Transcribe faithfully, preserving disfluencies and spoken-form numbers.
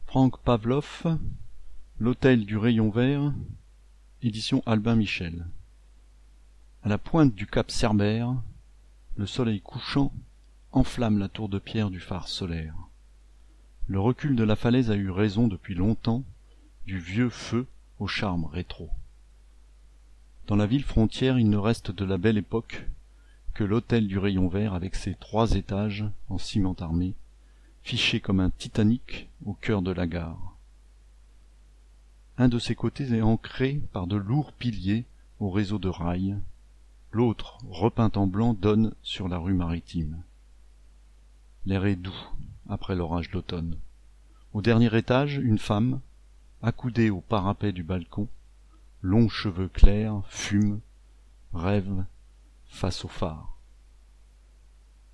Franck Pavlov, L'Hôtel du Rayon Vert, édition Albin Michel. À la pointe du cap Cerbère, le soleil couchant enflamme la tour de pierre du phare solaire. Le recul de la falaise a eu raison depuis longtemps du vieux feu au charme rétro. Dans la ville frontière, il ne reste de la belle époque que l'hôtel du Rayon Vert avec ses trois étages en ciment armé, fiché comme un Titanic au cœur de la gare. Un de ses côtés est ancré par de lourds piliers au réseau de rails, l'autre, repeint en blanc, donne sur la rue maritime. L'air est doux après l'orage d'automne. Au dernier étage, une femme, accoudée au parapet du balcon, longs cheveux clairs, fume, rêve face au phare.